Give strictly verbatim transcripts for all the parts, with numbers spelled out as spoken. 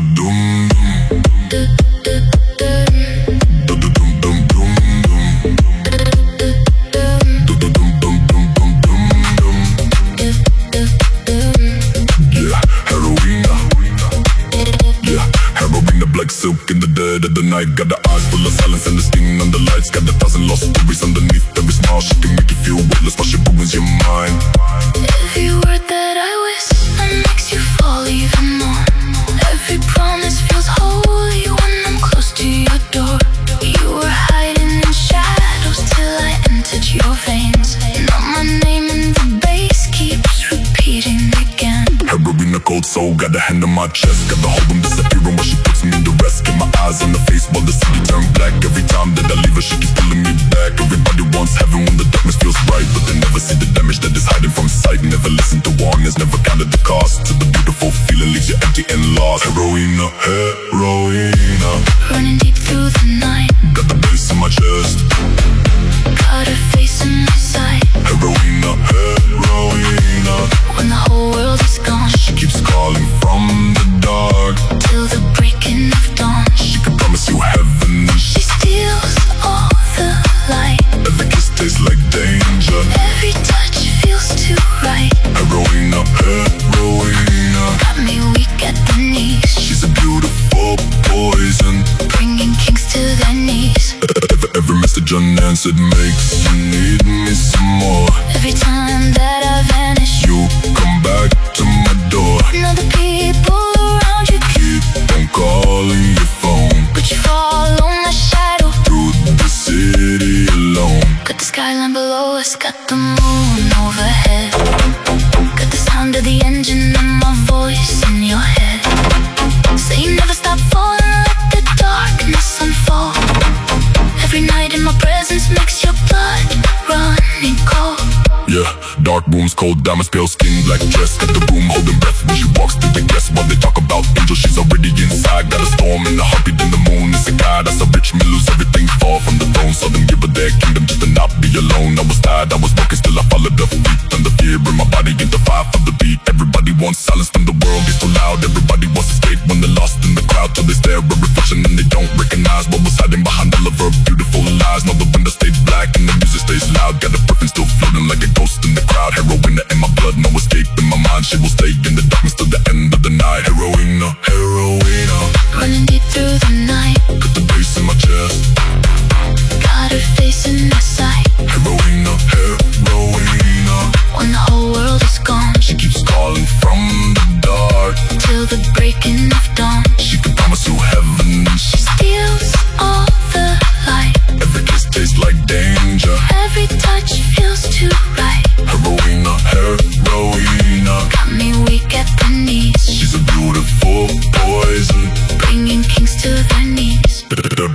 Silk in the dead of the night. Got the eyes full of silence and the sting on the lights. Got a thousand lost stories underneath every smile. She can make you feel weightless while she ruins your mind. Every word that I whisper makes you fall even more. Every promise feels holy when I'm close to your door. You were hiding in shadows till I entered your veins. Now my name in the bass keeps repeating again. Heroin, a cold soul, got a hand on my chest. Got the whole room disappearing while she puts me in the rest. Get my eyes on the face while the city turn black. Every time that I leave her, she keeps pulling me back. Everybody wants heaven when the darkness feels right, but they never see the damage that is hiding from sight. Never listen to warnings, never counted the cost. To the beautiful feeling leaves you empty and lost. Heroina, heroina, running deep through the night. Got the bass in my chest, got her face in my sight. Heroina, heroina, when the whole world is gone, she keeps calling from the dark till the breaking of dawn. She can promise you heaven. She steals all the light. Every kiss tastes like danger. Every touch feels too right. Heroina, heroina, got me weak at the knees. She's a beautiful poison, bringing kings to their knees. Every, every message unanswered makes you need me some more. Every time that I vanish, you come back to my door. Now the people around you keep on calling your phone, but you follow my shadow through the city alone. Got the skyline below us, got the moon overhead. Got the sound of the engine and my voice in your head. Say you never stop falling, let the darkness unfold. Every night in my presence makes your blood running cold. Yeah, dark rooms, cold diamonds, pale skin, black dress. Got the room holding breath when she walks through the guests. While they talk about angels, she's already inside. Got a storm in the heartbeat, in the moon is a god. That's a rich man, lose everything, fall from the throne. So then give her their kingdom just to not be alone. I was tired, I was broken, still I followed the feet. Under fear in my body, into fire for the beat. Everybody wants silence when the world gets too loud. Everybody wants to escape when they're lost in the crowd. Till they stare at reflection and they don't recognize what was hiding behind all of her beautiful lies. Now the window stays black and the music stays loud. Got a person still floating like a ghost in the crowd. Heroina in my blood, no escape in my mind. She will stay in the darkness till the end of the night. Heroina, heroina, running deep through the night. Got the bass in my chest, got her face in my sight. Heroina, heroina, when the whole world is gone, she keeps calling from the dark till the breaking of dawn. She can promise you heaven. She steals all the light. Every kiss tastes like danger. Every touch feels too right. Heroina, heroina, got me weak at the knees. She's a beautiful poison, bringing kings to their knees.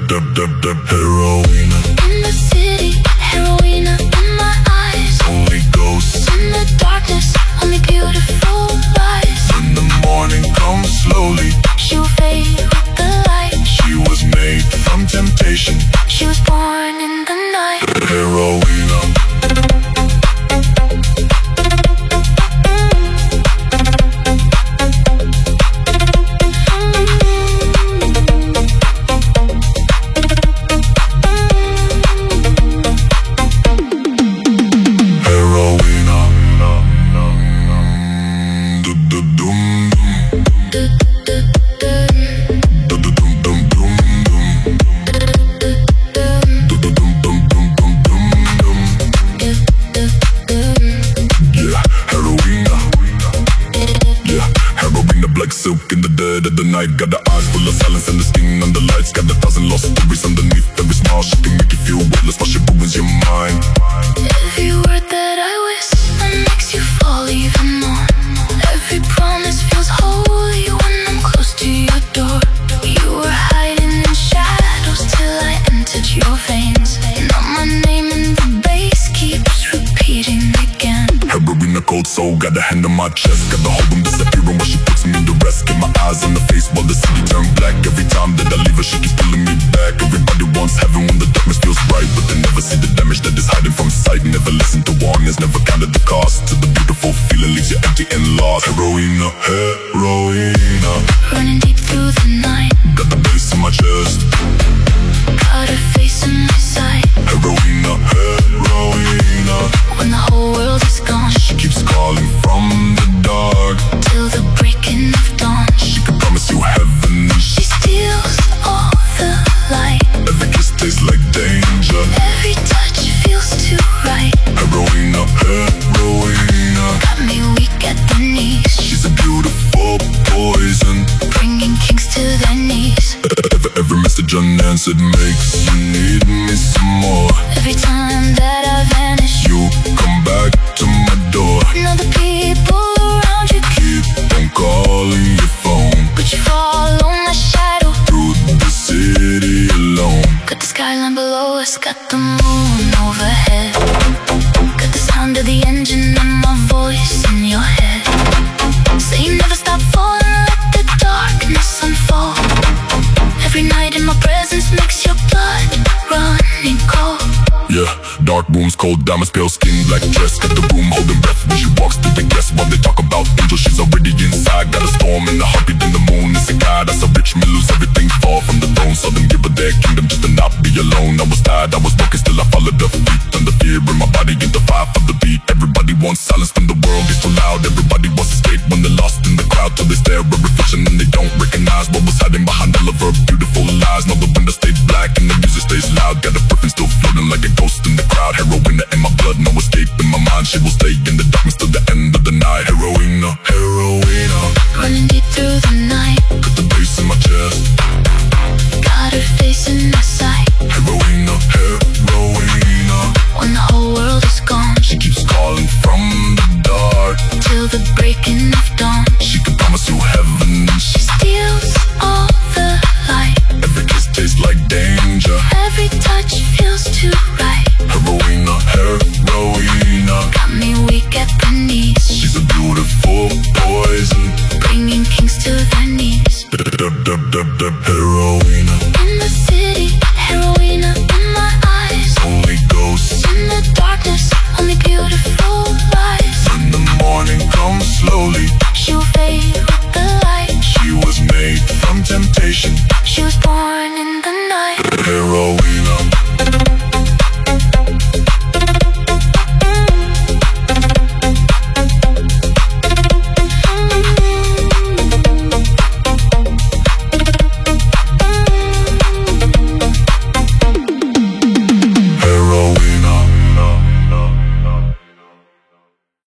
Heroina in the city, heroina in my eyes. Only ghosts in the darkness, only beautiful lies. When the morning comes slowly, she'll fade with the light. She was made from temptation. She was born in the night. Heroina. Silk in the dead of the night. Got the eyes full of silence and the sting on the lights. Got a thousand lost stories underneath every smile. She can make you feel weightless while she ruins your mind. Every word that I whisper makes you fall even more. Every promise feels holy when I'm close to your door. You were hiding in shadows till I entered your veins. Now my name in the bass keeps repeating again. Heroin, a cold soul, got a hand on my chest. Got the whole room disappearing while she puts me in the rest. Get my eyes on the face while the city turn black. Every time that I leave her, she keeps pulling me back. Everybody wants heaven when the darkness feels right, but they never see the damage that is hiding from sight. Never listen to warnings, never counted the cost. To the beautiful feeling leaves you empty and lost. Heroina, heroina, running deep through the night. Got the bass in my chest, Got her face in my sight. heroina, heroina. When the whole world is gone, She keeps calling from the dark. till the breaking of dawn. She can promise you heaven. She steals all the light. Every kiss tastes like danger. Every touch feels too right. Heroina, heroina. Got me weak at the knees, She's a beautiful poison. bringing kings to their knees. Every, every message unanswered makes you need me some more. Every time that I vanish, You come back to my door. know the people around you, Keep on calling your phone but you follow my shadow. through the city alone. Got the skyline below us, got the moon overhead. Got the sound of the engine and my voice in your head. Say you never stop falling, let the darkness unfold. Every night in my presence makes your blood running cold. Yeah, dark rooms, cold diamonds, pale skin, black dress. Got the room holding breath when she walks through the guests. While they talk about angels, she's already inside. Got a storm in the heartbeat, and the moon is a guy. That's a rich man, lose everything, fall from the throne. So them give her their kingdom just to not be alone. I was tired, I was broken, still I followed the beat. Under fear in my body, get the fire for the beat. Everybody wants silence when the world gets too loud. Everybody wants escape when they're lost in the crowd. Till they stare at reflection and they don't recognize what was hiding behind all of her beautiful lies. Know the window stays black and the music stays loud. Got a perfume still floating like a ghost in the crowd. Heroina in my blood, no escape in my mind. She will stay in the darkness till the end of the night. Heroina, heroina. Running deep through the night, Got the bass in my chest. got her face in my sight. Heroina, heroina. When the whole world is gone, She keeps calling from the dark. till the breaking of dawn. She can promise you heaven. She steals all the light. Every kiss tastes like danger. Every touch feels too right. Heroina, heroina. Got me weak at the knees, She's a beautiful poison. bringing kings to their knees. Heroina. In the city, heroina in my eyes. Only ghosts In the darkness, only beautiful lies. when the morning comes slowly.